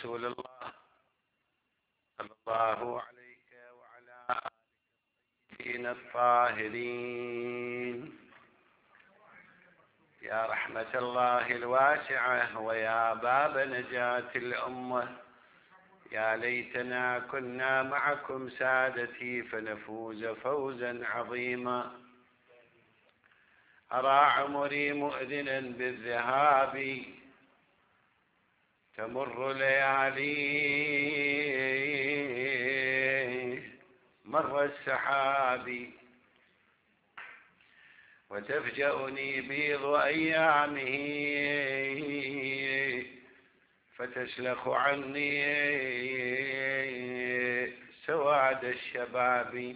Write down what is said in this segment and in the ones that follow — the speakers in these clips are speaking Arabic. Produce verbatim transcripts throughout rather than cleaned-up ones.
رسول الله صلى الله عليك وعلى آله الطاهرين. يا رحمة الله الواسعة ويا باب نجاة الأمة، يا ليتنا كنا معكم سادتي فنفوز فوزا عظيما. أرى عمري مؤذنا بالذهاب، تمر ليالي مر السحاب، وتفجأني بيض أيامه فتسلخ عني سواد الشباب.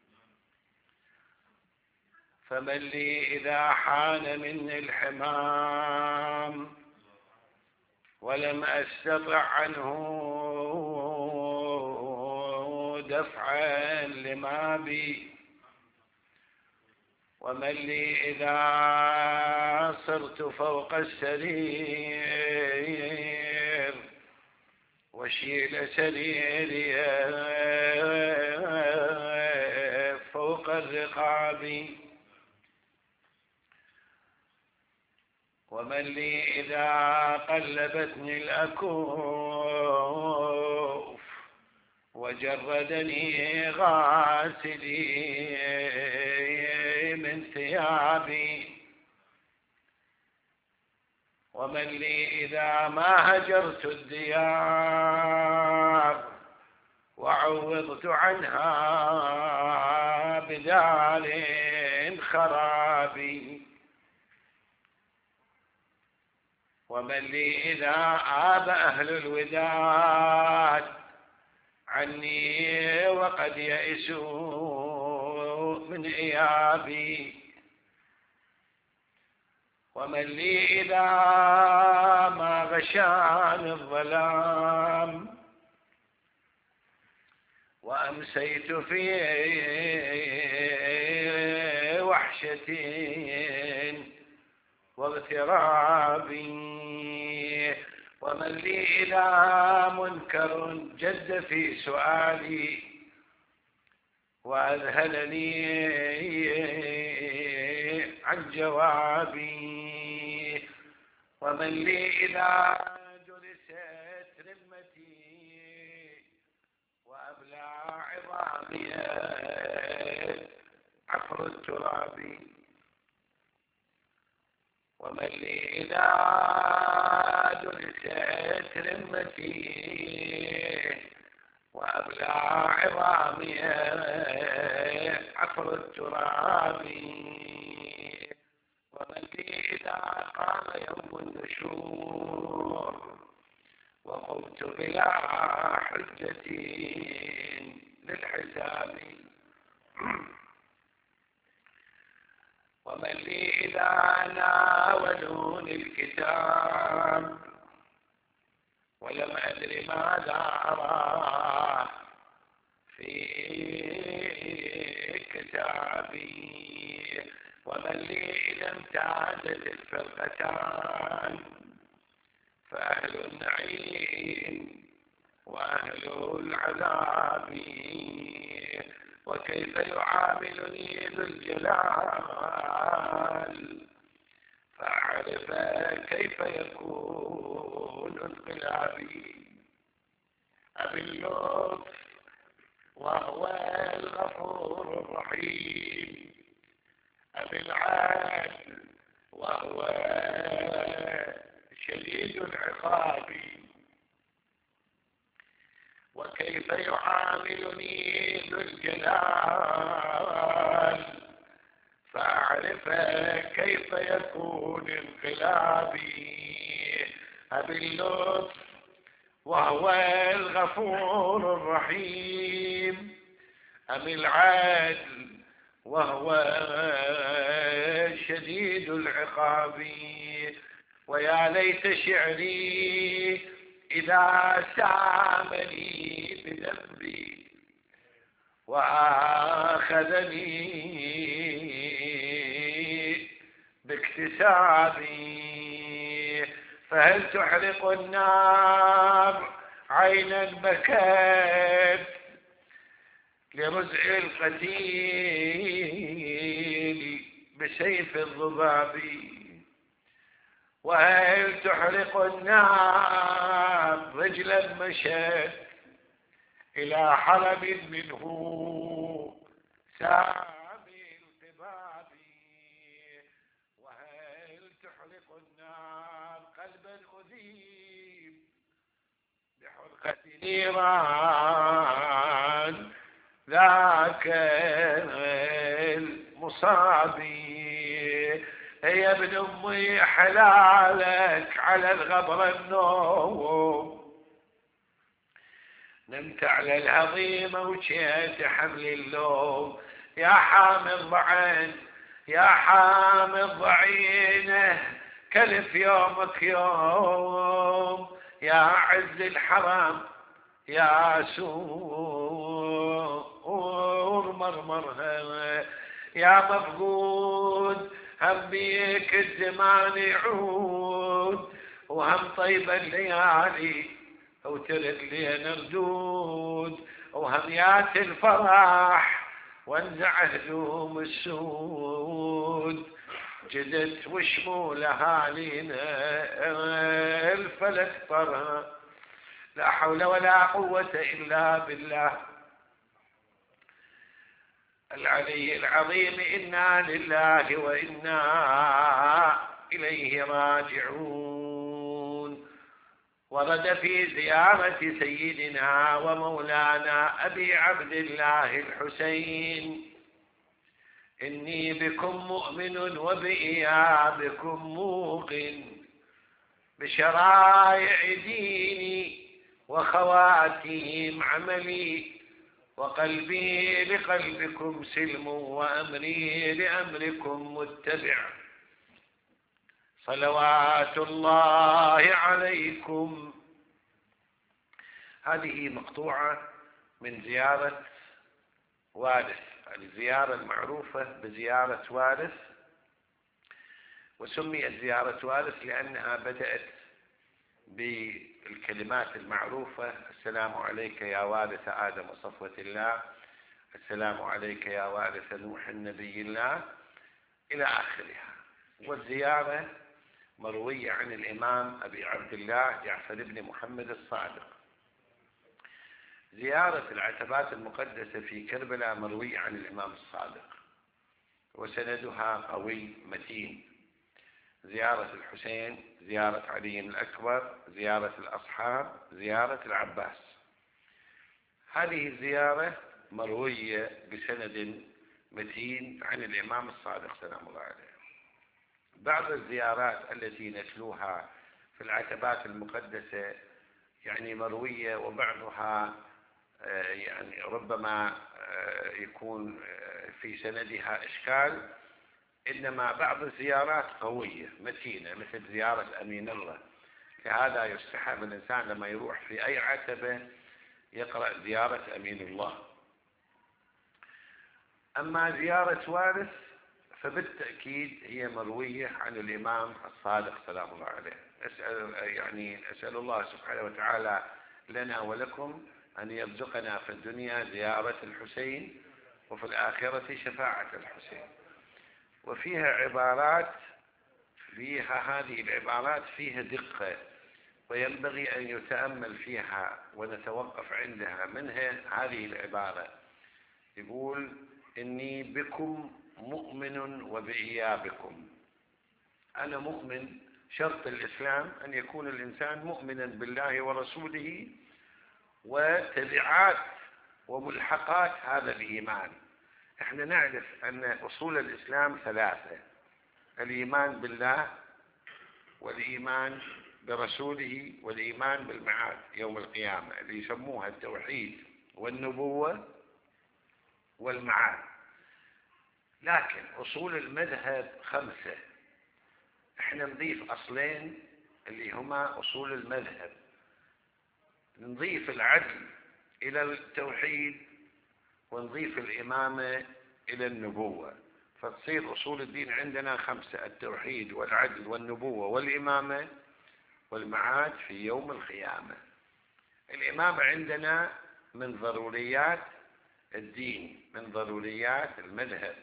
فمن لي إذا حان مني الحمام ولم أستطع عنه دفعا لما بي. ومن لي إذا صرت فوق السرير وشيل سريري فوق الرقاب. ومن لي إذا قلبتني الأكوف وجردني غاسلي من ثيابي. ومن لي إذا ما هجرت الديار وعوضت عنها بدار خرابي. ومن لي إذا آب أهل الوداد عني وقد يئسوا من إيابي. ومن لي إذا ما غشاني الظلام وأمسيت في وحشة واغتراب. ومن لي إذا منكر جد في سؤالي وأذهلني عن جوابي. ومن لي إذا جلست رمتي وأبلى عظامي عفر التراب. ومن لي إذا جلست رمتي وأبلى عظامي عفر التراب. ومن لي إذا قام يوم النشور وقمت بلا حجة للحساب. ومن لي إذا ناولوني الكتاب ولم أدر ماذا أرى في كتابي. ومن لي إذا امتازت الفرقتان فأهل النعيم وأهل العذاب. وكيف يعاملني ذو الجلال فأعرف كيف يكون انقلابي. أبي اللطف وهو الغفور الرحيم، أبي العدل وهو شديد العقاب. وكيف يعاملني ذو الجلال فأعرف كيف يكون انقلابي. أبي اللطف وهو الغفور الرحيم، أبي العدل وهو شديد العقاب. ويا ليت شعري إذا سامني بذنبي وآخذني باكتسابي. فهل تحرق النار عينا بكت لرزع القتيل بسيف الضباب، وهل تحرق النار رجلا مشت إلى حلب منه سامي القباب، وهل تحرق النار قلبا أذيب بحرقة نيران ذاك المصابي. يا ابن أمي حلالك على الغبر النوم، نمت على الهضيمة وجيت حمل اللوم. يا حامل ضعين يا حامل ضعينه كلف يومك يوم، يا عز الحرام يا سور مرمرها، يا مفقود هم بيك الزمان يعود، وهم طيب الليالي وترد لي نردود، وهم يات الفرح وانزع هدوم السود. جدت وشمول اهالينا الفلك طرها، لا حول ولا قوة إلا بالله العلي العظيم. إنا لله وإنا إليه راجعون. ورد في زيارة سيدنا ومولانا أبي عبد الله الحسين: إني بكم مؤمن وبإيابكم موقن، بشرائع ديني وخواتيم عملي، وقلبي لقلبكم سلم وأمري لأمركم متبع. صلوات الله عليكم. هذه مقطوعة من زيارة وارث، الزيارة المعروفة بزيارة وارث، وسميت زيارة وارث لأنها بدأت بالكلمات المعروفة: السلام عليك يا وارث آدم وصفوة الله، السلام عليك يا وارث نوح النبي الله، إلى آخرها. والزيارة مروية عن الإمام أبي عبد الله جعفر بن محمد الصادق. زيارة العتبات المقدسة في كربلاء مروية عن الإمام الصادق وسندها قوي متين. زيارة الحسين، زيارة علي الأكبر، زيارة الأصحاب، زيارة العباس. هذه الزيارة مروية بسند متين عن الإمام الصادق سلام الله عليه. بعض الزيارات التي نتلوها في العتبات المقدسة يعني مروية، وبعضها يعني ربما يكون في سندها إشكال، إنما بعض الزيارات قوية متينة مثل زيارة أمين الله. لهذا يستحب الإنسان لما يروح في أي عتبة يقرأ زيارة أمين الله. أما زيارة وارث فبالتأكيد هي مروية عن الإمام الصادق سلام الله عليه. أسأل يعني أسأل الله سبحانه وتعالى لنا ولكم أن يرزقنا في الدنيا زيارة الحسين، وفي الآخرة شفاعة الحسين. وفيها عبارات، فيها هذه العبارات فيها دقة، وينبغي أن يتأمل فيها ونتوقف عندها. منها هذه العبارة، يقول: إني بكم مؤمن وبإيابكم. أنا مؤمن، شرط الإسلام أن يكون الإنسان مؤمنا بالله ورسوله، وتبعات وملحقات هذا الإيمان. احنا نعرف أن أصول الإسلام ثلاثة: الإيمان بالله، والإيمان برسوله، والإيمان بالمعاد يوم القيامة، اللي يسموها التوحيد والنبوة والمعاد. لكن أصول المذهب خمسة، احنا نضيف أصلين اللي هما أصول المذهب. نضيف العدل إلى التوحيد، ونضيف الإمامة إلى النبوة، فتصير أصول الدين عندنا خمسة: التوحيد والعدل والنبوة والإمامة والمعاد في يوم القيامة. الإمامة الإمامة عندنا من ضروريات الدين، من ضروريات المذهب،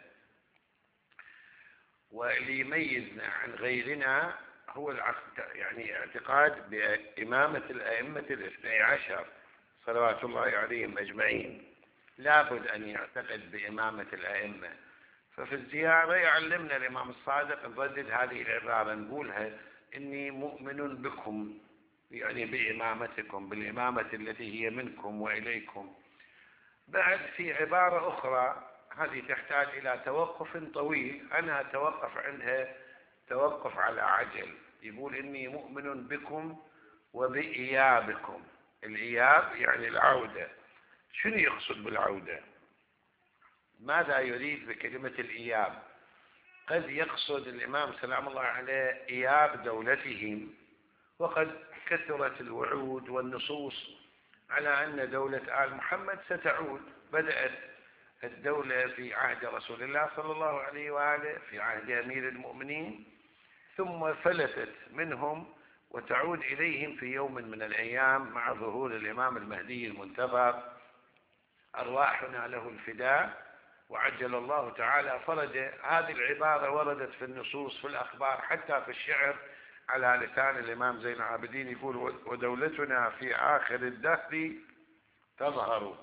واللي يميزنا عن غيرنا هو يعني اعتقاد بإمامة الأئمة الاثني عشر صلوات الله عليهم أجمعين. لابد أن يعتقد بإمامة الأئمة. ففي الزيارة يعلمنا الإمام الصادق نردد هذه العبارة، نقولها: إني مؤمن بكم، يعني بإمامتكم، بالإمامة التي هي منكم وإليكم. بعد في عبارة أخرى هذه تحتاج إلى توقف طويل، أنا أتوقف عندها توقف على عجل. يقول: إني مؤمن بكم وبإيابكم. الإياب يعني العودة. شنو يقصد بالعودة؟ ماذا يريد بكلمة الإياب؟ قد يقصد الإمام سلام الله عليه إياب دولتهم، وقد كثرت الوعود والنصوص على أن دولة آل محمد ستعود. بدأت الدولة في عهد رسول الله صلى الله عليه وآله، في عهد أمير المؤمنين، ثم فلتت منهم وتعود إليهم في يوم من الأيام مع ظهور الإمام المهدي المنتظر، أرواحنا له الفداء وعجل الله تعالى فرجه. هذه العبارة وردت في النصوص، في الأخبار، حتى في الشعر على لسان الإمام زين العابدين، يقول: ودولتنا في آخر الدهر تظهر.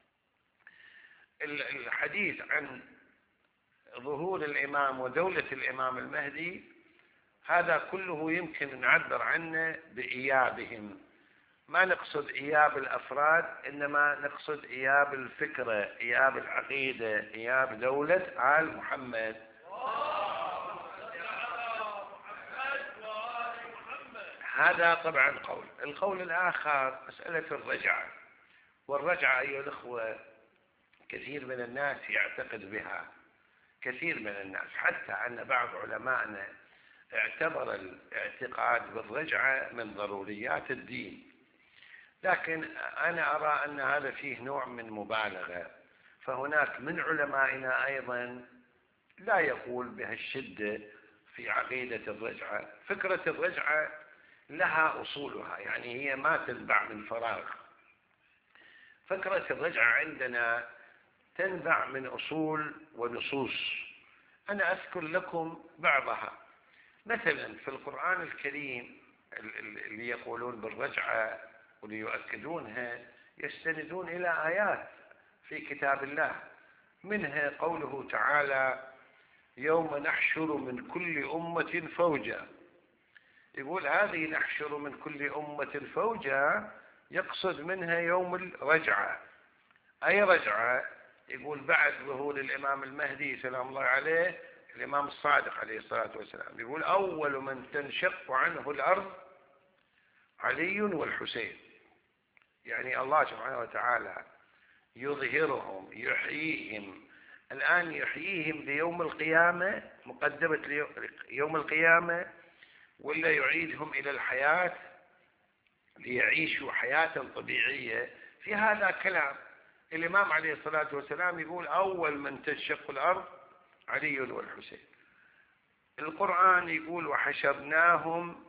الحديث عن ظهور الإمام ودولة الإمام المهدي هذا كله يمكن نعبر عنه بإيابهم. ما نقصد إياب الأفراد، إنما نقصد إياب الفكرة، إياب العقيدة، إياب دولة آل محمد. هذا طبعا قول. القول الآخر مسألة الرجعة. والرجعة أيها الأخوة كثير من الناس يعتقد بها، كثير من الناس، حتى أن بعض علمائنا اعتبر الاعتقاد بالرجعة من ضروريات الدين. لكن أنا أرى أن هذا فيه نوع من مبالغة. فهناك من علمائنا أيضا لا يقول بهالشدة في عقيدة الرجعة. فكرة الرجعة لها أصولها، يعني هي ما تنبع من فراغ. فكرة الرجعة عندنا تنبع من أصول ونصوص. أنا أذكر لكم بعضها. مثلا في القرآن الكريم اللي يقولون بالرجعة واللي يؤكدونها يستندون إلى آيات في كتاب الله، منها قوله تعالى: يوم نحشر من كل أمة فوجا. يقول هذه نحشر من كل أمة فوجا يقصد منها يوم الرجعة. أي رجعة؟ يقول بعد ظهور الإمام المهدي سلام الله عليه، الإمام الصادق عليه الصلاة والسلام يقول: أول من تنشق عنه الأرض علي والحسين. يعني الله سبحانه وتعالى يظهرهم، يحييهم. الآن يحييهم ليوم القيامة، مقدمة يوم القيامة، ولا يعيدهم إلى الحياة ليعيشوا حياة طبيعية. في هذا كلام. الإمام عليه الصلاة والسلام يقول: أول من تنشق الأرض علي والحسين. القرآن يقول: وحشرناهم،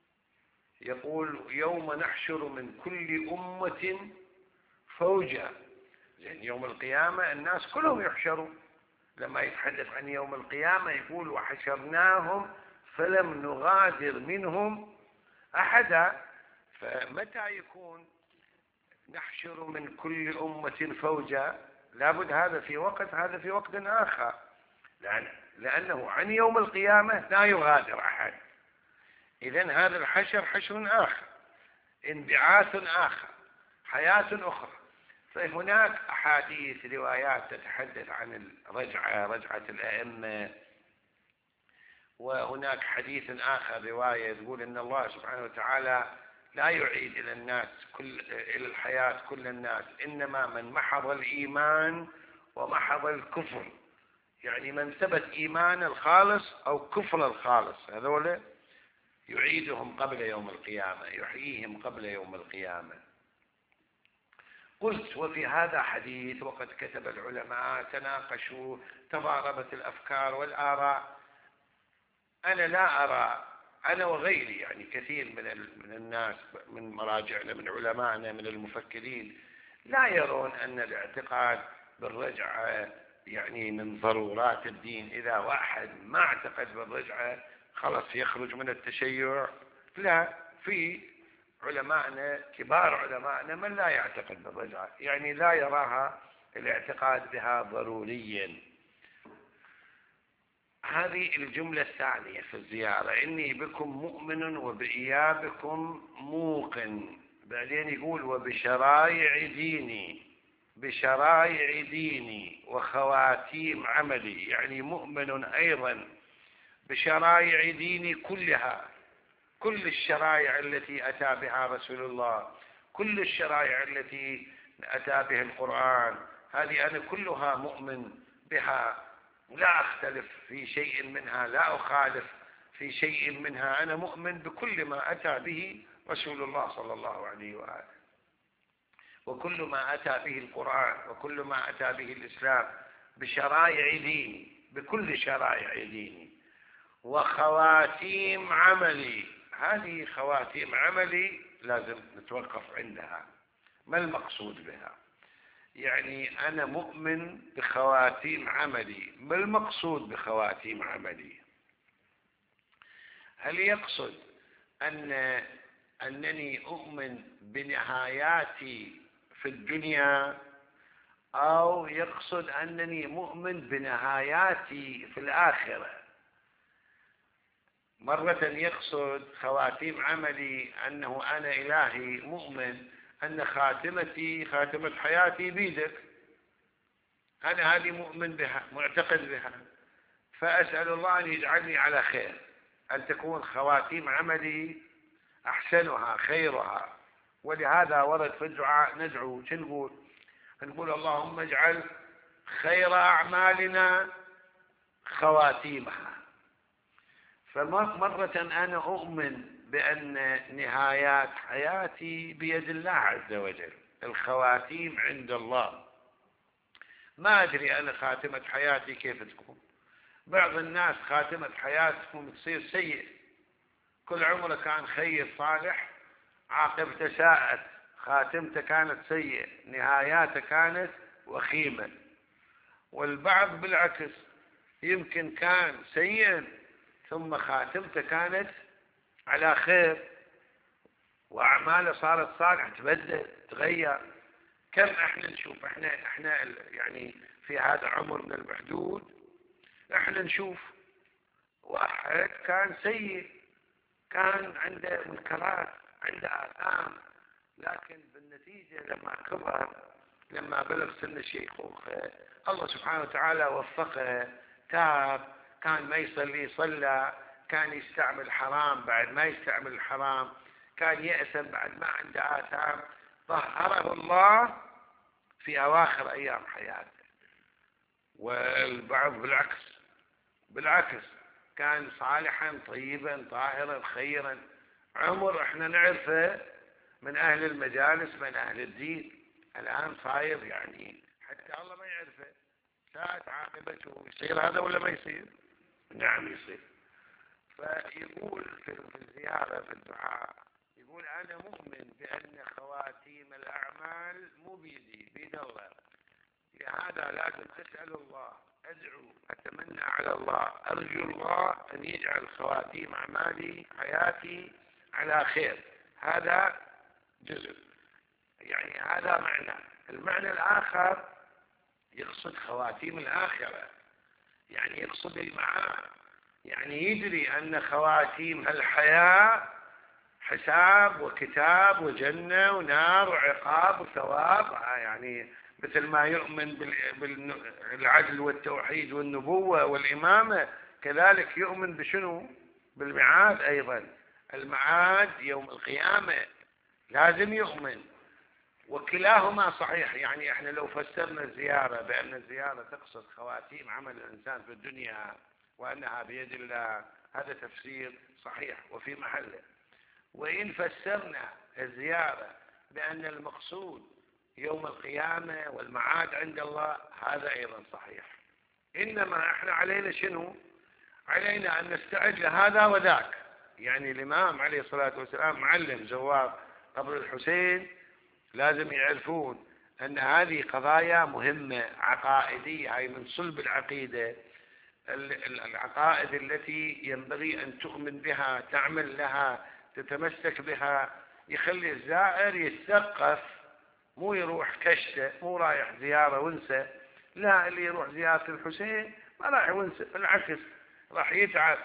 يقول: يوم نحشر من كل أمة فوجا. يعني يوم القيامة الناس كلهم يحشروا. لما يتحدث عن يوم القيامة يقول: وحشرناهم فلم نغادر منهم أحدا. فمتى يكون نحشر من كل أمة فوجا؟ لابد هذا في وقت، هذا في وقت آخر، لأن لأنه عن يوم القيامة لا يغادر أحد. إذن هذا الحشر حشر آخر، انبعاث آخر، حياة أخرى. فهناك أحاديث روايات تتحدث عن الرجعة، رجعة الأئمة. وهناك حديث آخر رواية تقول إن الله سبحانه وتعالى لا يعيد إلى الناس كل إلى الحياة كل الناس، إنما من محض الإيمان ومحض الكفر. يعني من ثبت إيمان الخالص أو كفر الخالص، هذول يعيدهم قبل يوم القيامة، يحييهم قبل يوم القيامة. قلت: وفي هذا حديث، وقد كتب العلماء، تناقشوا، تضاربت الأفكار والآراء. أنا لا أرى أنا وغيري يعني كثير من من الناس من مراجعنا من علمائنا من المفكرين لا يرون أن الاعتقاد بالرجعة يعني من ضرورات الدين. إذا واحد ما اعتقد بالرجعة خلص يخرج من التشيع. لا، في علمائنا كبار علمائنا من لا يعتقد بالرجعة، يعني لا يراها الاعتقاد بها ضروريا. هذه الجملة الثانية في الزيارة: إني بكم مؤمن وبإيابكم موقن. بعدين يقول: وبشرائع ديني، بشرائع ديني وخواتيم عملي، يعني مؤمن أيضا بشرائع ديني كلها، كل الشرائع التي أتى بها رسول الله، كل الشرائع التي أتى بها القرآن، هذه أنا كلها مؤمن بها، لا أختلف في شيء منها، لا أخالف في شيء منها. أنا مؤمن بكل ما أتى به رسول الله صلى الله عليه وآله، وكل ما أتى به القرآن، وكل ما أتى به الإسلام، بشرائع ديني، بكل شرائع ديني. وخواتيم عملي، هذه خواتيم عملي لازم نتوقف عندها. ما المقصود بها؟ يعني أنا مؤمن بخواتيم عملي. ما المقصود بخواتيم عملي؟ هل يقصد أن أنني أؤمن بنهاياتي في الدنيا، أو يقصد أنني مؤمن بنهاياتي في الآخرة؟ مرة يقصد خواتيم عملي أنه أنا إلهي مؤمن أن خاتمتي، خاتمة حياتي بيدك، أنا هذه مؤمن بها، معتقد بها، فأسأل الله أن يجعلني على خير، أن تكون خواتيم عملي أحسنها خيرها. ولهذا ورد في الدعاء ندعو، شو نقول؟ نقول: اللهم اجعل خير أعمالنا خواتيمها. فمرة أنا أؤمن بأن نهايات حياتي بيد الله عز وجل، الخواتيم عند الله. ما أدري أنا خاتمة حياتي كيف تكون. بعض الناس خاتمة حياتهم تصير سيء، كل عمره كان خير صالح، عاقبته ساءت، خاتمته كانت سيئة، نهاياته كانت وخيمة. والبعض بالعكس، يمكن كان سيئا ثم خاتمته كانت على خير، وأعماله صارت صالحة، تبدل تغير. كم احنا نشوف، احنا احنا يعني في هذا العمر من المحدود احنا نشوف واحد كان سيء، كان عنده منكرات، عنده آثام، لكن بالنتيجة لما كبر، لما بلغ سن الشيخوخة، الله سبحانه وتعالى وفقه، تاب، كان ما يصلي صلى، كان يستعمل حرام بعد ما يستعمل الحرام، كان يأسم بعد ما عنده آثام، طهره الله في أواخر أيام حياته. والبعض بالعكس، بالعكس كان صالحا طيبا طاهرا خيرا، عمر احنا نعرفه من أهل المجالس من أهل الدين، الآن صاير يعني حتى الله ما يعرفه، ساءت عاقبته. يصير هذا ولا ما يصير؟ نعم يصير. فيقول في الزيارة في الدعاء، يقول: أنا مؤمن بأن خواتيم الأعمال مو بيدي، بيد الله، لهذا لازم أسأل الله، أدعو، أتمنى على الله، أرجو الله أن يجعل خواتيم أعمالي حياتي على خير. هذا جزء، يعني هذا معنى. المعنى الآخر يقصد خواتيم الآخرة، يعني يقصد المعاد، يعني يدري أن خواتيم الحياة حساب وكتاب وجنة ونار وعقاب وثواب، يعني مثل ما يؤمن بالعدل والتوحيد والنبوة والإمامة، كذلك يؤمن بشنو؟ بالمعاد أيضا. المعاد يوم القيامة لازم يؤمن، وكلاهما صحيح. يعني احنا لو فسرنا الزيارة بأن الزيارة تقصد خواتيم عمل الإنسان في الدنيا وأنها بيد الله، هذا تفسير صحيح وفي محله. وإن فسرنا الزيارة بأن المقصود يوم القيامة والمعاد عند الله، هذا أيضا صحيح. إنما احنا علينا شنو؟ علينا أن نستعد لهذا وذاك، يعني الإمام عليه الصلاة والسلام معلم زوار قبر الحسين لازم يعرفون أن هذه قضايا مهمة عقائدية، هي من صلب العقيدة، العقائد التي ينبغي أن تؤمن بها، تعمل لها، تتمسك بها. يخلي الزائر يتثقف، مو يروح كشته، مو رايح زيارة ونسة. لا، اللي يروح زيارة الحسين ما راح ونسة، بالعكس راح يتعب،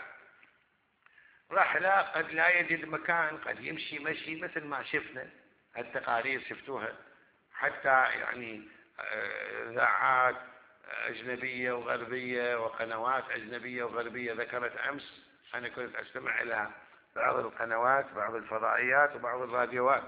راح لا قد لا يجد مكان، قد يمشي مشي مثل ما شفنا التقارير شفتوها، حتى يعني إذاعات أجنبية وغربية وقنوات أجنبية وغربية ذكرت أمس، أنا كنت أستمع إلى بعض القنوات، بعض الفضائيات وبعض الراديوات،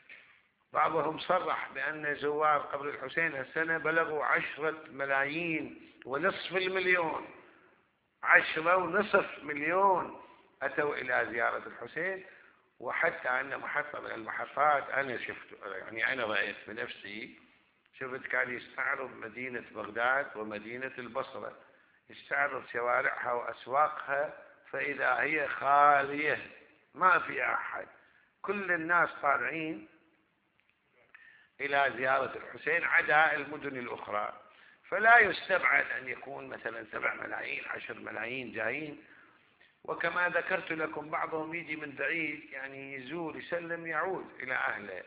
بعضهم صرح بأن زوار قبر الحسين السنة بلغوا عشرة ملايين ونصف المليون، عشرة ونصف مليون أتوا إلى زيارة الحسين. وحتى أن محطة من المحطات أنا شفت، يعني أنا رأيت بنفسي، شفت كان يستعرض مدينة بغداد ومدينة البصرة، يستعرض شوارعها وأسواقها، فإذا هي خالية ما في أحد، كل الناس طالعين إلى زيارة الحسين عدا المدن الأخرى. فلا يستبعد أن يكون مثلا سبع ملايين عشر ملايين جايين. وكما ذكرت لكم بعضهم يجي من بعيد، يعني يزور يسلم يعود إلى أهله.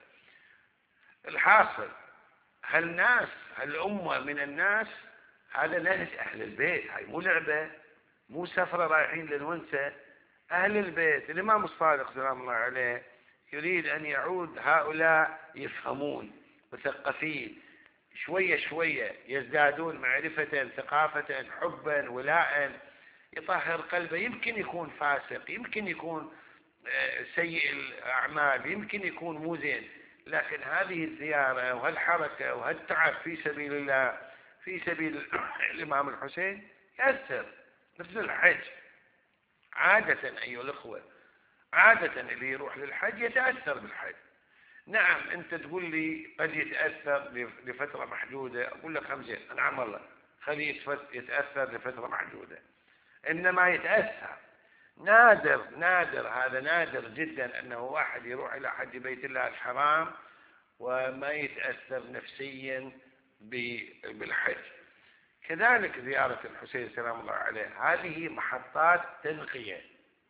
الحاصل هالناس هالأمة من الناس هذا نهج أهل البيت، هاي مو لعبة، مو سفرة رايحين للونسة. أهل البيت الإمام الصادق سلام الله عليه يريد أن يعود هؤلاء يفهمون مثقفين، شوية شوية يزدادون معرفة ثقافة حبا ولاء، يطهر قلبه. يمكن يكون فاسق، يمكن يكون سيء الأعمال، يمكن يكون مو زين، لكن هذه الزيارة وهالحركة وهالتعب في سبيل الله، في سبيل الإمام الحسين يأثر. مثل الحج عادة أيها الأخوة، عادة اللي يروح للحج يتأثر بالحج. نعم أنت تقول لي قد يتأثر لفترة محدودة، أقول لك خمسة، نعم والله خليه يتأثر لفترة محدودة، إنما يتأثر. نادر نادر هذا نادر جدا أنه واحد يروح إلى حج بيت الله الحرام وما يتأثر نفسيا بالحج. كذلك زيارة الحسين سلام الله عليه هذه محطات تنقية،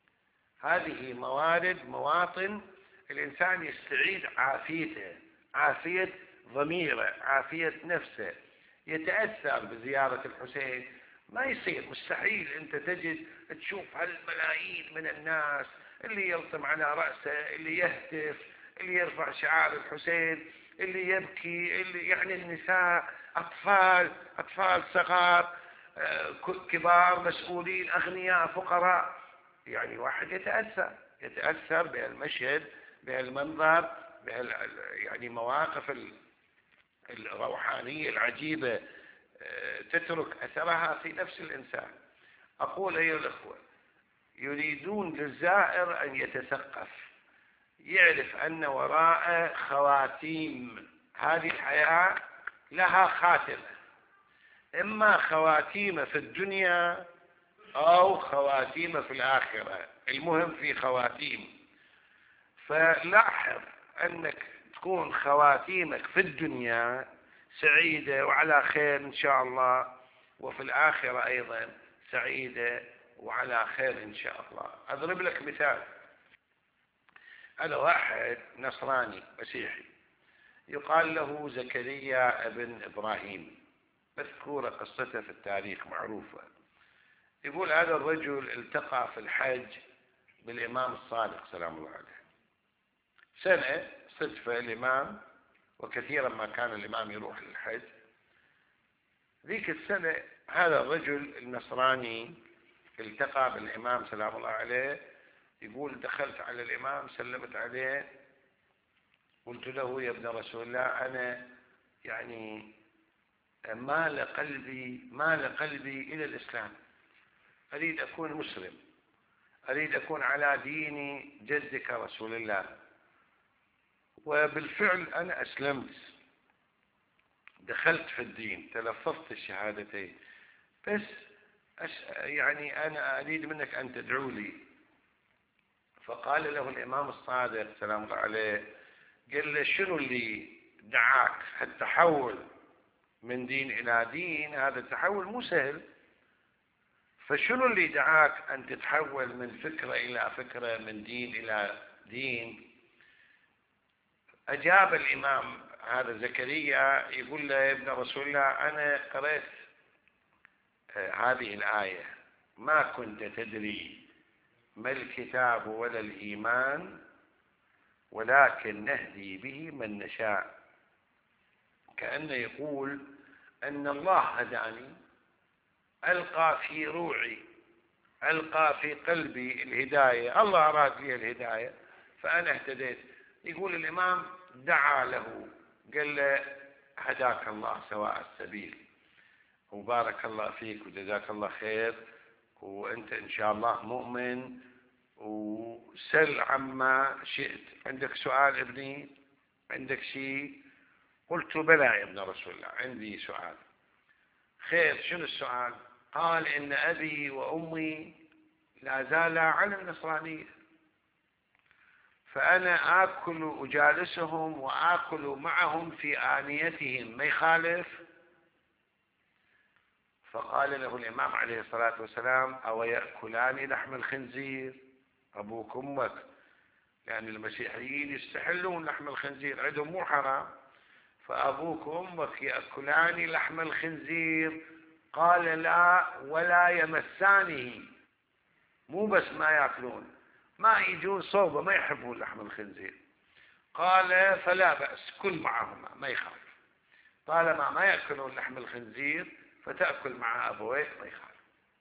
هذه موارد مواطن الإنسان يستعيد عافيته، عافية ضميره، عافية نفسه، يتأثر بزيارة الحسين. ما يصير، مستحيل أنت تجد تشوف هالملايين من الناس اللي يلطم على رأسه، اللي يهتف، اللي يرفع شعار الحسين، اللي يبكي، اللي يعني النساء، أطفال، أطفال صغار، كبار، مسؤولين، أغنياء، فقراء. يعني واحد يتأثر يتأثر بهالمشهد، بهالمنظر، بهال يعني مواقف الروحانية العجيبة تترك أثرها في نفس الإنسان. أقول أيها الأخوة، يريدون للزائر أن يتثقف، يعرف أن وراء خواتيم، هذه الحياة لها خاتمة، إما خواتيم في الدنيا أو خواتيم في الآخرة، المهم في خواتيم. فلاحظ أنك تكون خواتيمك في الدنيا سعيدة وعلى خير إن شاء الله، وفي الآخرة أيضا سعيدة وعلى خير إن شاء الله. أضرب لك مثال. هذا واحد نصراني مسيحي يقال له زكريا ابن إبراهيم، مذكورة قصته في التاريخ معروفة. يقول هذا الرجل التقى في الحج بالإمام الصادق سلام الله عليه، سنة صدفة الإمام، وكثيرا ما كان الإمام يروح للحج. ذيك السنة هذا الرجل النصراني التقى بالإمام سلام الله عليه. يقول دخلت على الإمام سلمت عليه، قلت له يا ابن رسول الله أنا يعني مال قلبي مال قلبي إلى الإسلام، أريد أكون مسلم، أريد أكون على دين جدك رسول الله. وبالفعل أنا أسلمت، دخلت في الدين، تلفظت الشهادتين، بس يعني أنا أريد منك أن تدعو لي. فقال له الإمام الصادق سلام الله عليه، قال له شنو اللي دعاك التحول من دين إلى دين؟ هذا التحول مو سهل، فشنو اللي دعاك أن تتحول من فكرة إلى فكرة، من دين إلى دين؟ أجاب الإمام هذا زكريا يقول له يا ابن رسول الله، أنا قرأت هذه الآية: ما كنت تدري ما الكتاب ولا الإيمان ولكن نهدي به من نشاء. كأنه يقول أن الله هداني، ألقى في روعي، ألقى في قلبي الهداية، الله أراد لي الهداية فأنا اهتديت. يقول الإمام دعا له، قال له هداك الله سواء السبيل، وبارك الله فيك وجزاك الله خير، وأنت إن شاء الله مؤمن، وسل عما شئت. عندك سؤال ابني؟ عندك شيء؟ قلت بلى يا ابن رسول الله، عندي سؤال. خير، شنو السؤال؟ قال إن أبي وأمي لا زالا على النصرانية، فأنا آكل أجالسهم وآكل معهم في آنيتهم، ما يخالف؟ فقال له الإمام عليه الصلاة والسلام: أو يأكلان لحم الخنزير؟ أبوك أمك، يعني المسيحيين يستحلون لحم الخنزير، عندهم مو حرام، فأبوك وأمك يأكلان لحم الخنزير. قال لا، ولا يمسانه، مو بس ما يأكلون، ما يجون صوبة، ما يحبون لحم الخنزير. قال فلا بأس، كل معهما ما يخالف، طالما ما يأكلون لحم الخنزير فتأكل مع أبويك ما يخالف.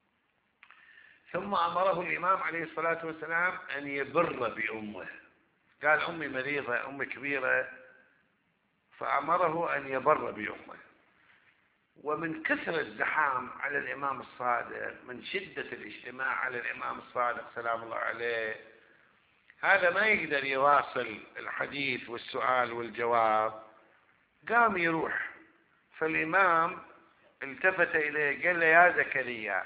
ثم أمره الإمام عليه الصلاة والسلام أن يبر بأمه. قال أمي مريضة، أمي كبيرة، فأمره أن يبر بأمه. ومن كثرة الزحام على الإمام الصادق، من شدة الاجتماع على الإمام الصادق سلام الله عليه، هذا ما يقدر يواصل الحديث والسؤال والجواب، قام يروح. فالإمام التفت إليه قال له يا زكريا،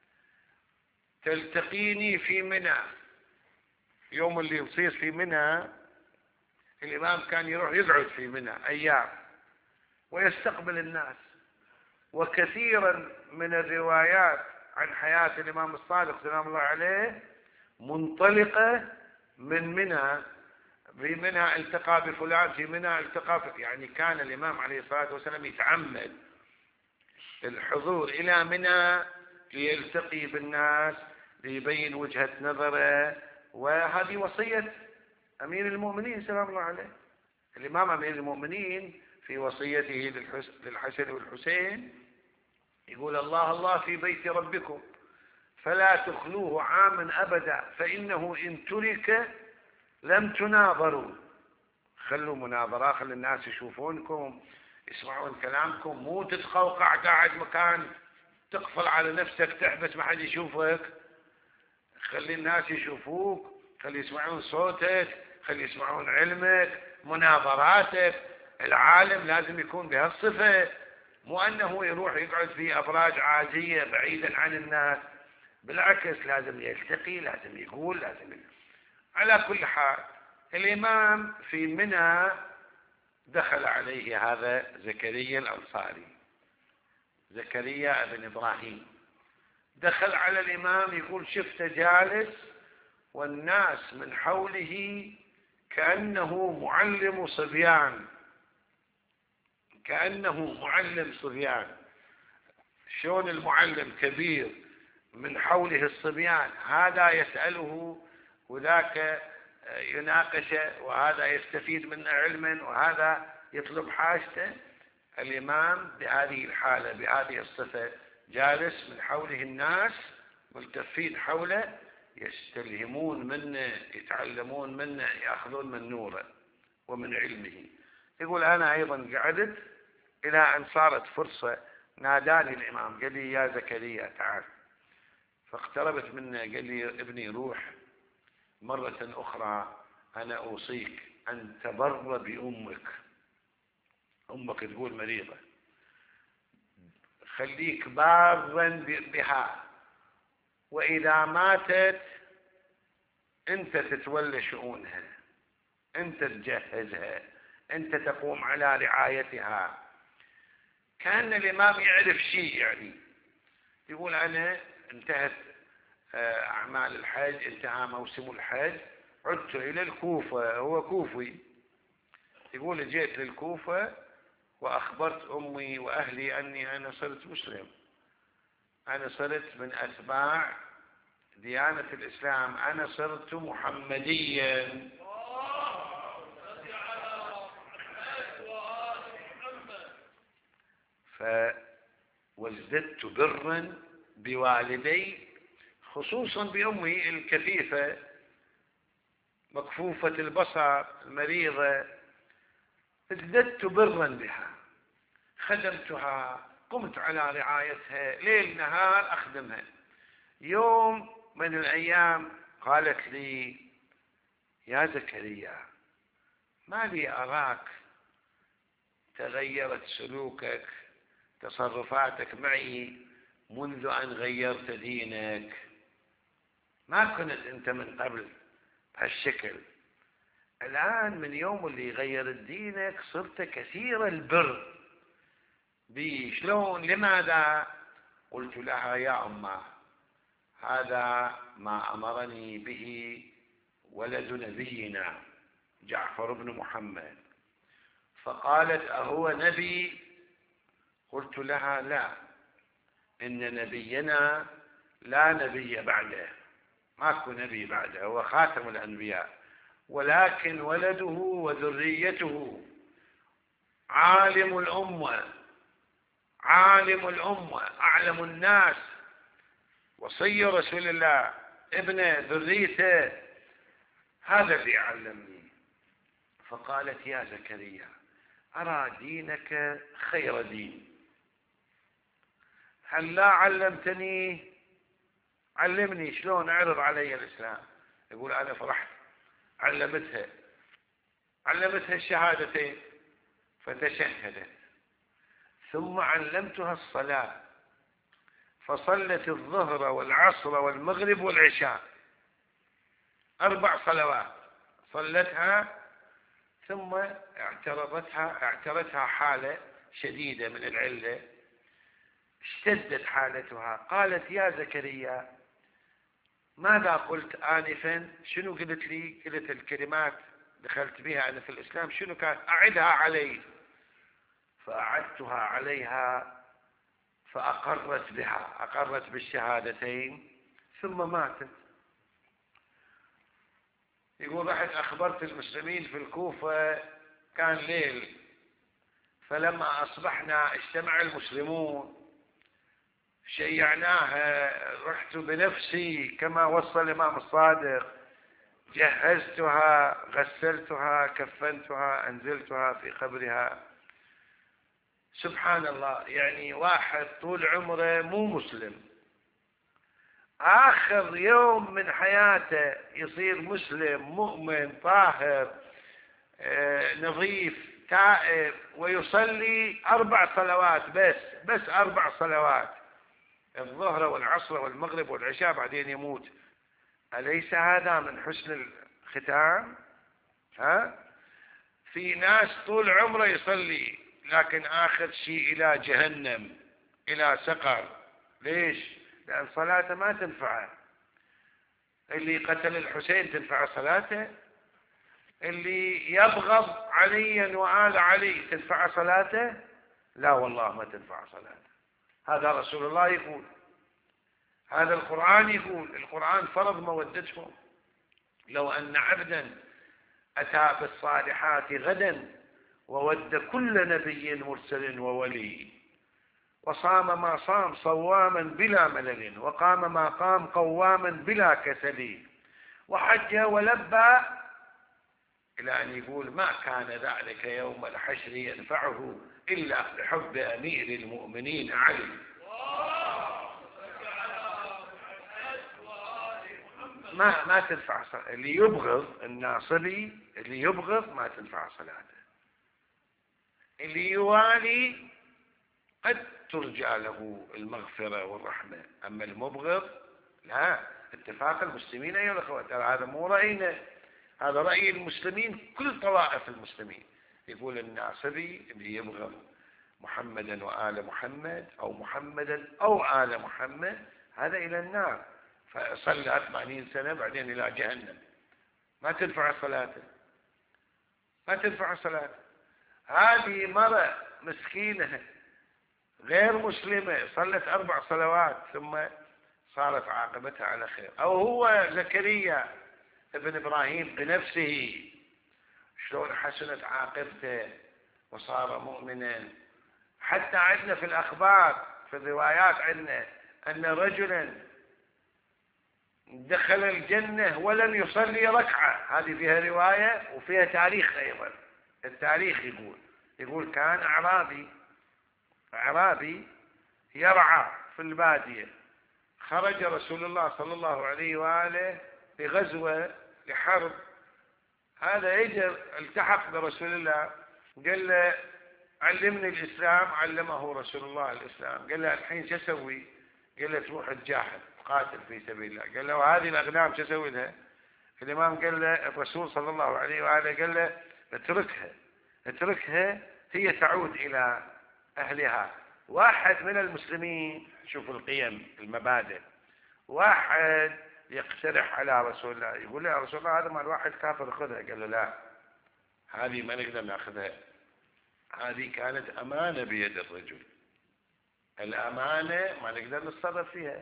تلتقيني في منى. يوم اللي يصير في منى الإمام كان يروح يقعد في منى أيام ويستقبل الناس. وكثيرا من الروايات عن حياة الإمام الصادق سلام الله عليه منطلقة من منى. في منى التقى بفلان، في منى التقى، يعني كان الإمام عليه الصلاة والسلام يتعمد الحضور إلى منى ليلتقي بالناس، ليبين وجهة نظره. وهذه وصية أمير المؤمنين سلام الله عليه. الإمام أمير المؤمنين في وصيته للحسن والحسين يقول: الله الله في بيت ربكم فلا تخلوه عاما أبدا، فإنه إن ترك لم تناظروا. خلوا مناظرة، خلوا الناس يشوفونكم، يسمعون كلامكم، مو تتقوقع قاعد مكان تقفل على نفسك تحبس ما حد يشوفك. خلي الناس يشوفوك، خلي يسمعون صوتك، خلي يسمعون علمك، مناظراتك. العالم لازم يكون بهالصفة، مو أنه يروح يقعد في أبراج عاجية بعيدا عن الناس، بالعكس لازم يلتقي، لازم يقول، لازم يقول. على كل حال الإمام في منى دخل عليه هذا زكريا الأنصاري، زكريا بن إبراهيم، دخل على الإمام يقول: شفته جالس والناس من حوله كأنه معلم صبيان، كأنه معلم صبيان. شلون المعلم كبير من حوله الصبيان، هذا يسأله وذاك يناقشه، وهذا يستفيد منه علما وهذا يطلب حاجته. الإمام بهذه الحالة بهذه الصفة جالس من حوله الناس ملتفين حوله، يستلهمون منه، يتعلمون منه، يأخذون من نوره ومن علمه. يقول: أنا أيضا قعدت إلى أن صارت فرصة، ناداني الإمام قال لي: يا زكريا تعال. فاقتربت منه قال لي: ابني روح، مرة أخرى أنا أوصيك أن تبر بأمك. أمك تقول مريضة، خليك بارا بها، وإذا ماتت أنت تتولى شؤونها، أنت تجهزها، أنت تقوم على رعايتها. كان الإمام يعرف شيء، يعني يقول أنا انتهت أعمال الحج، انتهى موسم الحج، عدت إلى الكوفة، هو كوفي، يقول جئت للكوفة وأخبرت أمي وأهلي أني أنا صرت مسلم، أنا صرت من أتباع ديانة الإسلام، أنا صرت محمديا. فوازددت برا بوالدي، خصوصا بأمي الكفيفة مكفوفة البصر المريضة، ازددت برا بها، خدمتها، قمت على رعايتها، ليل نهار أخدمها. يوم من الأيام قالت لي: يا زكريا، ما لي أراك تغيرت سلوكك، تصرفاتك معي منذ أن غيرت دينك، ما كنت أنت من قبل بهالشكل، الآن من يوم اللي غيرت دينك صرت كثير البر بي، شلون؟ لماذا؟ قلت لها: يا أمه، هذا ما أمرني به ولد نبينا جعفر بن محمد. فقالت: أهو نبي؟ قلت لها: لا، إن نبينا لا نبي بعده، ماكو نبي بعده، هو خاتم الأنبياء، ولكن ولده وذريته عالم الأمة، عالم الأمة، أعلم الناس، وصي رسول الله، ابنه ذريته، هذا اللي علمني. فقالت: يا زكريا، أرى دينك خير دين، هل لا علمتني؟ علمني شلون أعرض علي الإسلام. يقول: أنا فرحت، علمتها علمتها الشهادتين، فتشهدت، ثم علمتها الصلاة، فصلت الظهر والعصر والمغرب والعشاء، أربع صلوات صلتها، ثم اعترضتها اعترتها حالة شديدة من العلة، اشتدت حالتها. قالت: يا زكريا، ماذا قلت آنفا؟ شنو قلت لي؟ قلت الكلمات دخلت بها أنا في الإسلام، شنو كانت؟ أعدها علي. فأعدتها عليها، فأقرت بها، أقرت بالشهادتين، ثم ماتت. يقول: رحت أخبرت المسلمين في الكوفة، كان ليل، فلما أصبحنا اجتمع المسلمون، شيعناها، رحت بنفسي كما وصى الإمام الصادق، جهزتها، غسلتها، كفنتها، أنزلتها في قبرها. سبحان الله، يعني واحد طول عمره مو مسلم، آخر يوم من حياته يصير مسلم مؤمن طاهر آه، نظيف تائب، ويصلي أربع صلوات بس بس أربع صلوات، الظهر والعصر والمغرب والعشاء، بعدين يموت. أليس هذا من حسن الختام؟ ها؟ في ناس طول عمره يصلي، لكن آخر شيء إلى جهنم، إلى سقر. ليش؟ لأن صلاته ما تنفعه. اللي قتل الحسين تنفع صلاته؟ اللي يبغض عليا وآل علي تنفع صلاته؟ لا والله ما تنفع صلاته. هذا رسول الله يقول، هذا القرآن يقول، القرآن فرض مودتهم. لو أن عبدا أتى بالصالحات غدا وود كل نبي مرسل وولي، وصام ما صام صواما بلا ملل، وقام ما قام قواما بلا كسل، وحج ولبى، إلى أن يقول: ما كان ذلك يوم الحشر ينفعه إلا بحب أمير المؤمنين علي. ما ما تنفع صلاة. اللي يبغض الناصري، اللي يبغض ما تنفع صلاته. اللي يوالي قد ترجى له المغفرة والرحمة، أما المبغض لا. اتفاق المسلمين أيها الأخوة، هذا مو رأينا، هذا رأي المسلمين، كل طوائف المسلمين. يقول الناصري اللي يبغض محمدا وآل محمد أو محمدا أو آل محمد هذا إلى النار، فصلى ثمانين سنة بعدين إلى جهنم، ما تنفع صلاته، ما تنفع صلاته. هذه مرة مسكينة غير مسلمة صلت أربع صلوات ثم صارت عاقبتها على خير. أو هو زكريا ابن إبراهيم بنفسه شلون حسنت عاقبته وصار مؤمنا. حتى عندنا في الأخبار في الروايات عندنا أن رجلا دخل الجنة ولم يصلي ركعة، هذه فيها رواية وفيها تاريخ أيضا. التاريخ يقول يقول كان أعرابي أعرابي يرعى في البادية، خرج رسول الله صلى الله عليه وآله لغزوة لحرب، هذا يجي التحق برسول الله قال له علمني الإسلام، علمه رسول الله الإسلام. قال له الحين شو أسوي؟ قال له تروح تجاهد قاتل في سبيل الله. قال له وهذه الأغنام شو أسوي لها؟ الإمام قال له الرسول صلى الله عليه وآله قال له اتركها اتركها هي تعود إلى أهلها. واحد من المسلمين، شوفوا القيم المبادئ، واحد يقترح على رسول الله يقول له يا رسول الله هذا مال واحد كافر خذها. قال له لا، هذه ما نقدر ناخذها، هذه كانت أمانة بيد الرجل، الأمانة ما نقدر نتصرف فيها.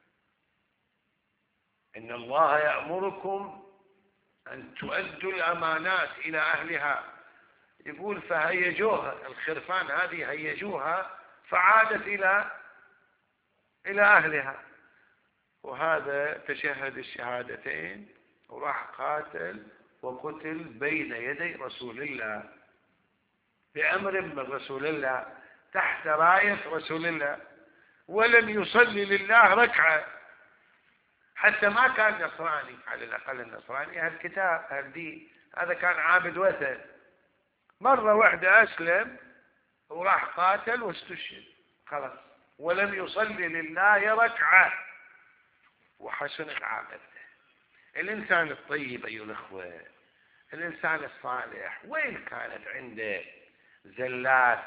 إن الله يأمركم أن تؤدوا الأمانات إلى أهلها. يقول فهيجوها الخرفان هذه، هيجوها فعادت إلى إلى أهلها. وهذا تشهد الشهادتين وراح قاتل وقتل بين يدي رسول الله بأمر من رسول الله تحت راية رسول الله، ولم يصلي لله ركعة. حتى ما كان نصراني، على الأقل النصراني أهل كتاب أهل دين، هذا كان عابد وثن. مرة واحدة أسلم وراح قاتل واستشهد خلاص، ولم يصلي لله ركعة وحسنت عاقبته. الإنسان الطيب أيها الأخوة، الإنسان الصالح، وين كانت عنده زلات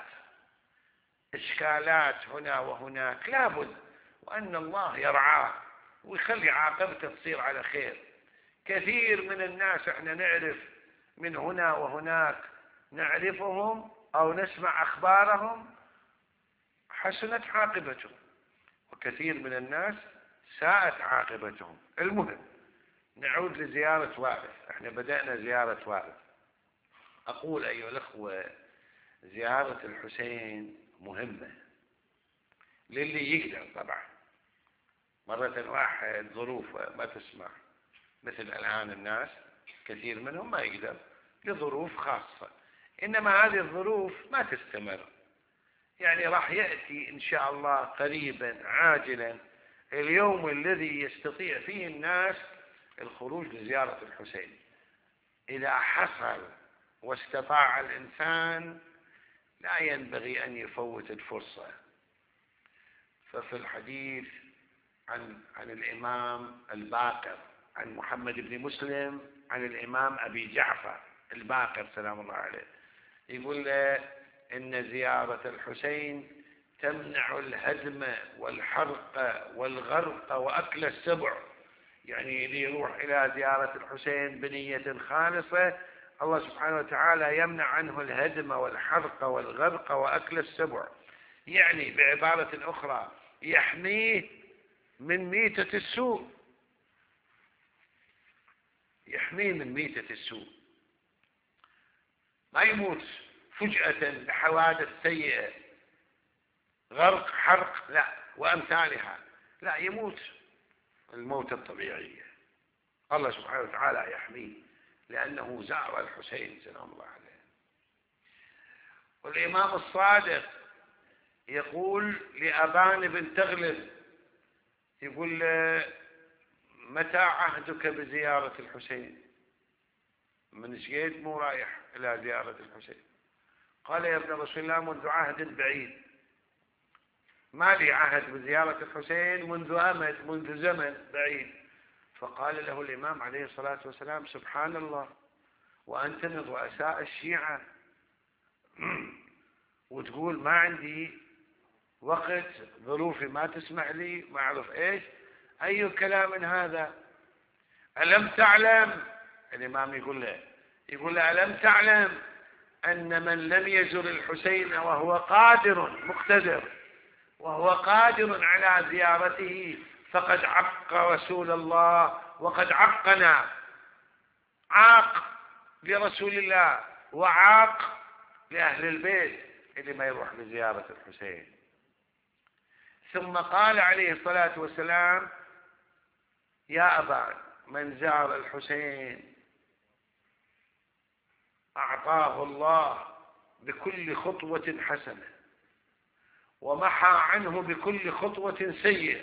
إشكالات هنا وهناك، لابد وأن الله يرعاه ويخلي عاقبته تصير على خير. كثير من الناس احنا نعرف من هنا وهناك، نعرفهم أو نسمع أخبارهم حسنت عاقبتهم، وكثير من الناس ساءت عاقبتهم. المهم نعود لزيارة وارث. احنا بدأنا زيارة وارث. أقول أيها الأخوة زيارة الحسين مهمة للي يقدر طبعا. مرة واحد ظروفه ما تسمح، مثل الآن الناس كثير منهم ما يقدر لظروف خاصة، إنما هذه الظروف ما تستمر، يعني راح يأتي إن شاء الله قريبا عاجلا اليوم الذي يستطيع فيه الناس الخروج لزيارة الحسين. إذا حصل واستطاع الإنسان لا ينبغي أن يفوت الفرصة. ففي الحديث عن عن الإمام الباقر عن محمد بن مسلم عن الإمام أبي جعفر الباقر سلام الله عليه، يقول له إن زيارة الحسين تمنع الهدم والحرق والغرق وأكل السبع. يعني اللي يروح إلى زيارة الحسين بنية خالصة الله سبحانه وتعالى يمنع عنه الهدم والحرق والغرق وأكل السبع. يعني بعبارة أخرى يحميه من ميتة السوء، يحميه من ميتة السوء، ما يموت فجأة بحوادث سيئة غرق حرق لا وأمثالها، لا يموت الموت الطبيعية. الله سبحانه وتعالى يحميه لأنه زار الحسين سلام الله عليه. والإمام الصادق يقول لأبان بن تغلب، يقول متى عهدك بزيارة الحسين؟ من شقيت مو رايح إلى زيارة الحسين؟ قال يا ابن رسول الله منذ عهد بعيد، ما لي عهد بزيارة الحسين منذ أمد منذ زمن بعيد. فقال له الإمام عليه الصلاة والسلام: سبحان الله، وأنت من رؤساء الشيعة وتقول ما عندي وقت، ظروفي ما تسمح لي، ما أعرف إيش، أي كلام هذا؟ ألم تعلم؟ الإمام يقول له يقول له ألم تعلم أن من لم يزر الحسين وهو قادر مقتدر وهو قادر على زيارته فقد عق رسول الله، وقد عقنا، عاق لرسول الله وعاق لأهل البيت اللي ما يروح لزيارة الحسين. ثم قال عليه الصلاة والسلام: يا أبا، من زار الحسين أعطاه الله بكل خطوة حسنة ومحى عنه بكل خطوة سيئة،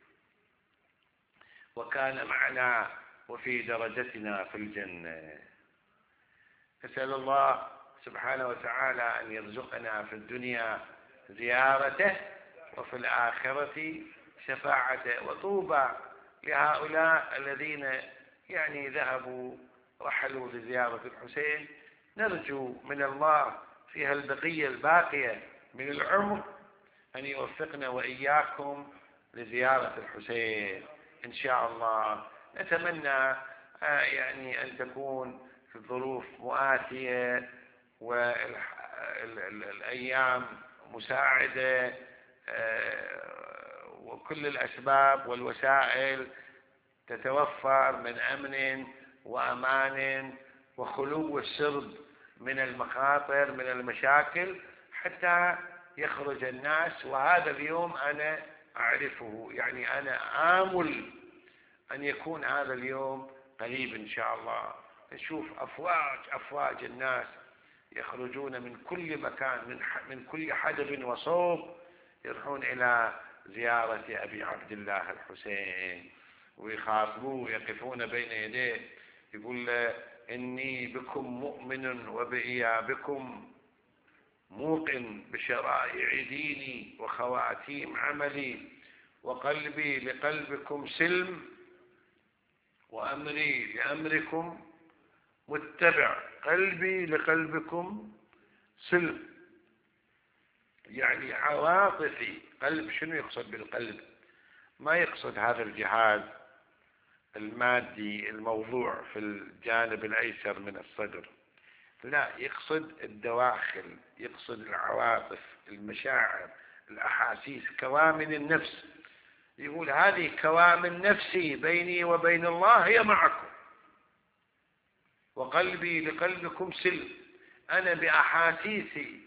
وكان معنا وفي درجتنا في الجنة. نسأل الله سبحانه وتعالى أن يرزقنا في الدنيا زيارته وفي الآخرة شفاعته. وطوبى لهؤلاء الذين يعني ذهبوا رحلوا لزيارة الحسين. نرجو من الله في هالبقية الباقية من العمر أن يوفقنا وإياكم لزيارة الحسين إن شاء الله. نتمنى يعني أن تكون في الظروف مؤاتية والأيام مساعدة، وكل الأسباب والوسائل تتوفر من أمن وأمان وخلو السرب من المخاطر من المشاكل حتى يخرج الناس. وهذا اليوم أنا أعرفه، يعني أنا آمل أن يكون هذا اليوم قريب إن شاء الله. نشوف أفواج أفواج الناس يخرجون من كل مكان، من من كل حدب وصوب، يروحون إلى زيارة أبي عبد الله الحسين ويخاطبوه، يقفون بين يديه، يقول: إني بكم مؤمن وبإيابكم موقن بشرائع ديني وخواتيم عملي، وقلبي لقلبكم سلم وأمري لأمركم متبع. قلبي لقلبكم سلم، يعني عواطفي. قلب شنو يقصد بالقلب؟ ما يقصد هذا الجهاز المادي الموضوع في الجانب الأيسر من الصدر، لا، يقصد الدواخل، يقصد العواطف، المشاعر، الأحاسيس، كوامن النفس. يقول: هذه كوامن نفسي بيني وبين الله هي معكم، وقلبي لقلبكم سلم. أنا بأحاسيسي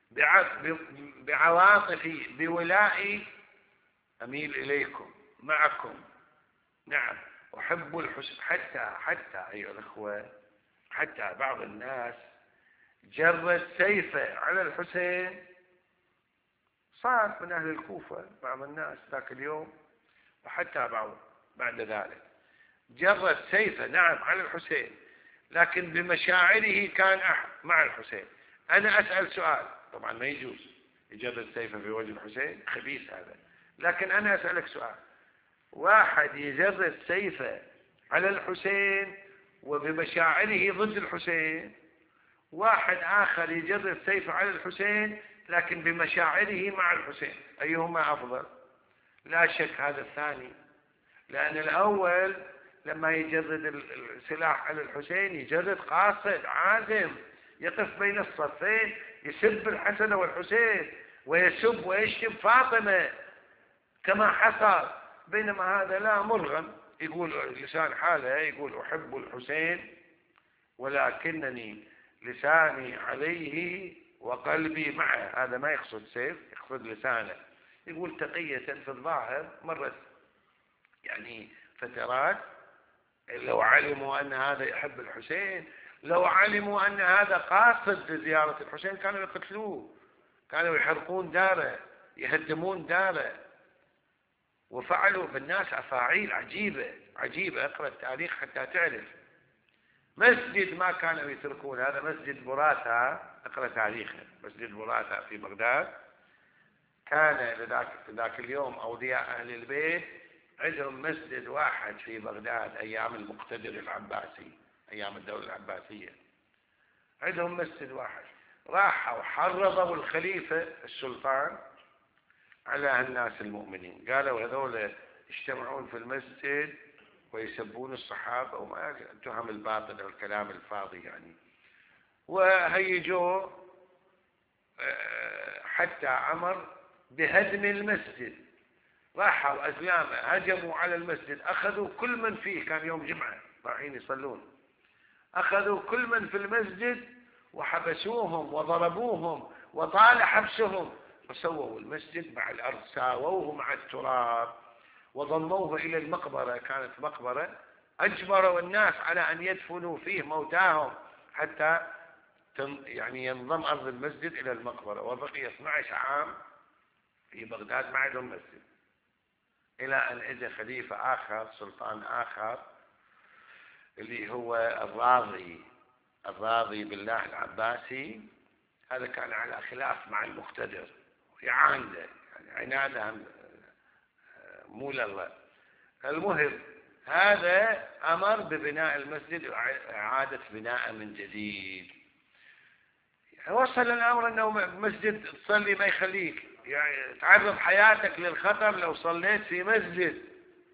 بعواطفي بولائي أميل إليكم معكم. نعم، أحب الحسين. حتى حتى أيها الأخوة، حتى بعض الناس جرد سيفه على الحسين. صار من أهل الكوفة بعض الناس ذاك اليوم، وحتى بعض بعد ذلك جرد سيفه نعم على الحسين، لكن بمشاعره كان مع الحسين. أنا أسأل سؤال، طبعا ما يجوز يجرد سيفه في وجه الحسين، خبيث هذا، لكن أنا أسألك سؤال: واحد يجرد سيفه على الحسين وبمشاعره ضد الحسين، واحد آخر يجرد سيفه على الحسين لكن بمشاعره مع الحسين، أيهما أفضل؟ لا شك هذا الثاني، لأن الأول لما يجرد السلاح على الحسين يجرد قاصد عازم، يقف بين الصفين يسب الحسن والحسين ويسب ويشتم فاطمة كما حصل، بينما هذا لا، مرغم، يقول لسان حاله، يقول: أحب الحسين ولكنني لساني عليه وقلبي معه. هذا ما يقصد سيف، يقصد لسانه. يقول: تقية في الظاهر مرت يعني فترات، لو علموا أن هذا يحب الحسين، لو علموا أن هذا قاصد لزيارة الحسين كانوا يقتلوه، كانوا يحرقون داره، يهدمون داره، وفعلوا بالناس أفاعيل عجيبة عجيبة. اقرأ التاريخ حتى تعرف. مسجد ما كانوا يتركون، هذا مسجد براثة، اقرأ تاريخه، مسجد براثة في بغداد، كان لذاك ذاك اليوم أولياء أهل البيت عندهم مسجد واحد في بغداد أيام المقتدر العباسي، أيام الدولة العباسية، عندهم مسجد واحد. راحوا حرضوا الخليفة السلطان على الناس المؤمنين، قالوا هذول يجتمعون في المسجد ويسبون الصحابة وما تهم الباطل والكلام الفاضي يعني، وهيجوا حتى أمر بهدم المسجد. راحوا أزلامة هجموا على المسجد، أخذوا كل من فيه، كان يوم جمعة رايحين يصلون، أخذوا كل من في المسجد وحبسوهم وضربوهم وطال حبسهم، وسووا المسجد مع الأرض، ساووه مع التراب وضموه إلى المقبرة، كانت مقبرة، أجبروا الناس على أن يدفنوا فيه موتاهم حتى يعني ينضم أرض المسجد إلى المقبرة. وبقي اثني عشر عام في بغداد ما عندهم مسجد، إلى أن إجا خليفة آخر، سلطان آخر، اللي هو الراضي الراضي بالله العباسي. هذا كان على خلاف مع المقتدر، يعانده يعني عناده مو لله. المهم هذا أمر ببناء المسجد وإعادة بناءه من جديد. وصل الأمر أنه مسجد تصلي ما يخليك يعني تعرض حياتك للخطر لو صليت في مسجد،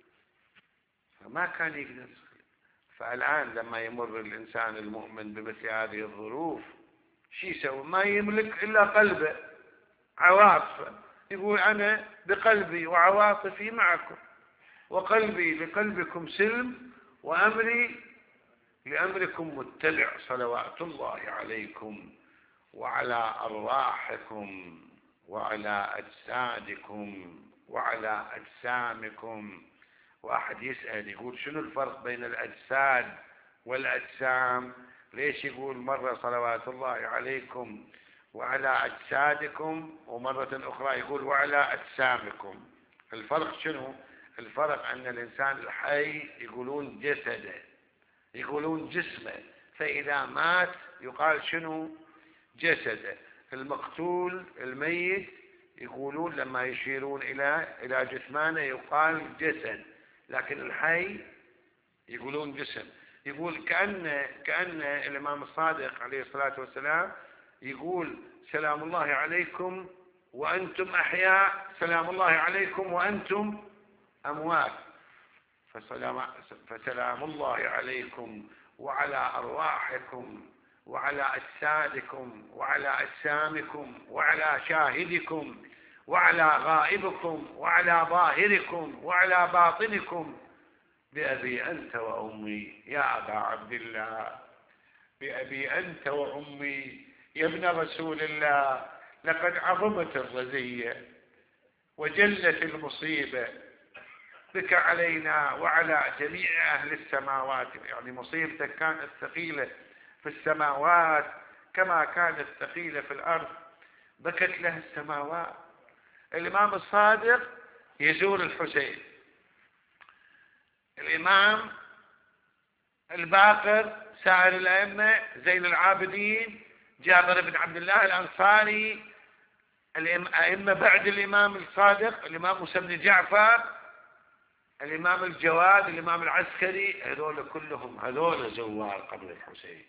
فما كان يقدر. فالآن لما يمر الإنسان المؤمن بمثل هذه الظروف شو يسوي؟ ما يملك إلا قلبه، عواطفه، يقول أنا بقلبي وعواطفي معكم، وقلبي لقلبكم سلم، وأمري لأمركم متبع، صلوات الله عليكم وعلى أرواحكم وعلى أجسادكم وعلى أجسامكم. واحد يسأل يقول شنو الفرق بين الأجساد والأجسام؟ ليش يقول مرة صلوات الله عليكم وعلى أجسادكم ومرة أخرى يقول وعلى أجسامكم؟ الفرق شنو؟ الفرق أن الإنسان الحي يقولون جسده، يقولون جسمه، فإذا مات يقال شنو؟ جسده. المقتول الميت يقولون لما يشيرون إلى إلى جثمانه يقال جسد، لكن الحي يقولون جسم. يقول كأن كأن الإمام الصادق عليه الصلاة والسلام يقول سلام الله عليكم وأنتم أحياء، سلام الله عليكم وأنتم أموات. فسلام, فسلام الله عليكم وعلى أرواحكم وعلى أجسادكم وعلى أجسامكم وعلى شاهدكم وعلى غائبكم وعلى ظاهركم وعلى باطنكم، بأبي أنت وأمي يا أبا عبد الله، بأبي أنت وأمي يا ابن رسول الله، لقد عظمت الرزية وجلت المصيبة بك علينا وعلى جميع أهل السماوات. يعني مصيبتك كانت ثقيلة في السماوات كما كانت ثقيلة في الأرض، بكت له السماوات. الإمام الصادق يزور الحسين، الإمام الباقر، سائر الأئمة، زين العابدين، جابر بن عبد الله الأنصاري، الأئمة بعد الإمام الصادق، الإمام موسى بن جعفر، الإمام الجواد، الإمام العسكري، هذول كلهم هذول زوار قبر الحسين.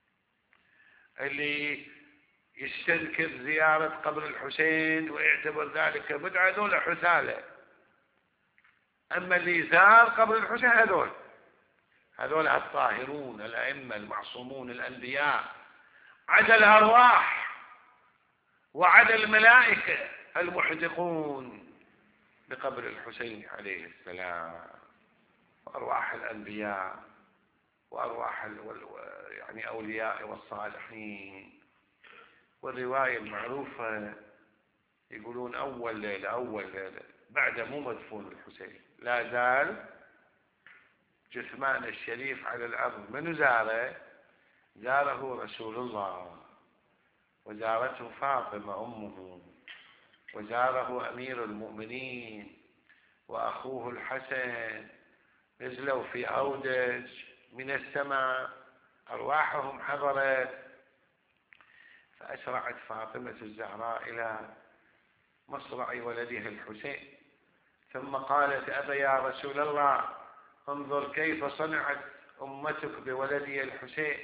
اللي يستنكر زيارة قبر الحسين ويعتبر ذلك بدعة هذول حثالة، أما اللي زار قبر الحسين هذول هذول الطاهرون الأئمة المعصومون الأنبياء، عدا الأرواح وعدا الملائكة المحدقون بقبر الحسين عليه السلام، وأرواح الأنبياء وأرواح يعني أولياء والصالحين. والرواية المعروفة يقولون أول ليلة أول ليلة بعد مو مدفون الحسين لا زال جثمان الشريف على الأرض. من زاره؟ زاره رسول الله، وزارته فاطمة أمه، وزاره أمير المؤمنين وأخوه الحسن. نزلوا في أودج من السماء، أرواحهم حضرت، فأسرعت فاطمة الزهراء إلى مصرع ولدها الحسين، ثم قالت أبا يا رسول الله انظر كيف صنعت أمتك بولدي الحسين.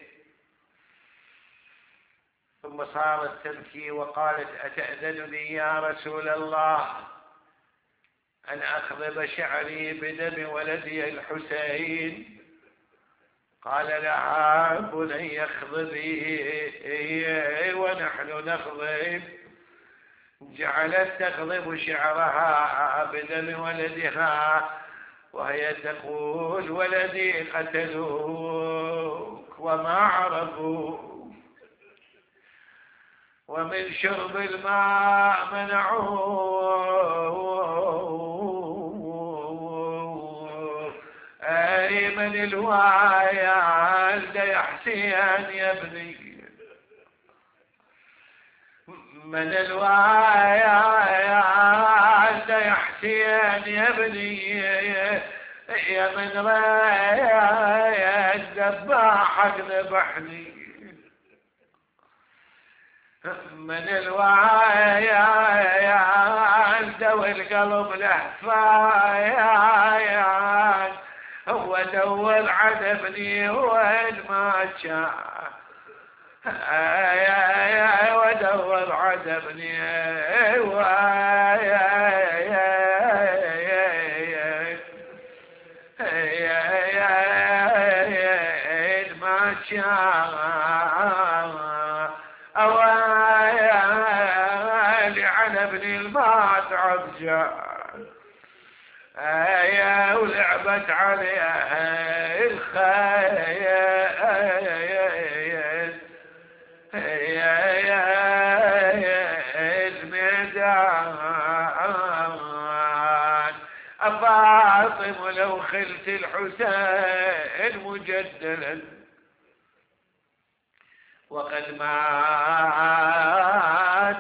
ثم صارت تبكي وقالت أتأذن لي يا رسول الله أن أخضب شعري بدم ولدي الحسين؟ قال لها بني اخضبي ونحن نخضب. جعلت تخضب شعرها بدم ولدها وهي تقول ولدي قتلوك وما عرفوا، ومن شرب الماء منعوه. أي من الوالد يا حسين يا ابني، من الوالد يا حسين يا ابني، يا من رأيت ذباحك ذبحني. من الوالد والقلب لهفايان، هو دور على ابني وين ما كان، ودور على ابني وين ما كان. أوالي على ابني المات عرجان، يا ولعبت عليها الخيل الميدان. أفاطم لو خلت الحسين مجدلا وقد مات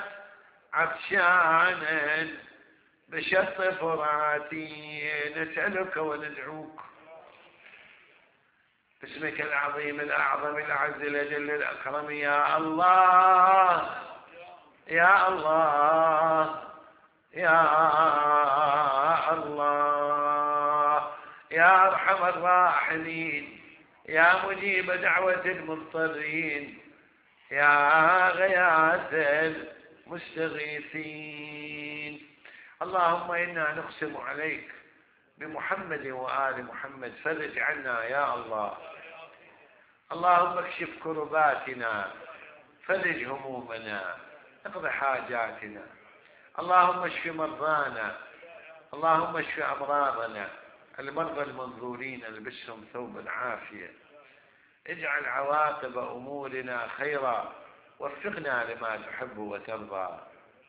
عطشانا بشط فراتي، نسألك وندعوك باسمك العظيم الأعظم الأعز الأجل الأكرم يا الله يا الله يا الله يا أرحم الراحمين، يا مجيب دعوة المضطرين، يا غياث المستغيثين. اللهم إنا نقسم عليك بمحمد وآل محمد فرج عنا يا الله. اللهم اكشف كرباتنا، فرج همومنا، اقض حاجاتنا. اللهم اشف مرضانا، اللهم اشف أمراضنا، المرضى المنظورين البسهم ثوب العافية. اجعل عواقب أمورنا خيرا، وفقنا لما تحب وترضى.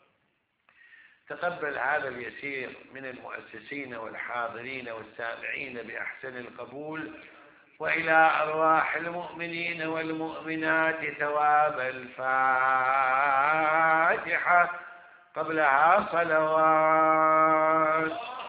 تقبل هذا اليسير من المؤسسين والحاضرين والسامعين بأحسن القبول، وإلى أرواح المؤمنين والمؤمنات ثواب الفاتحة قبلها صلوات.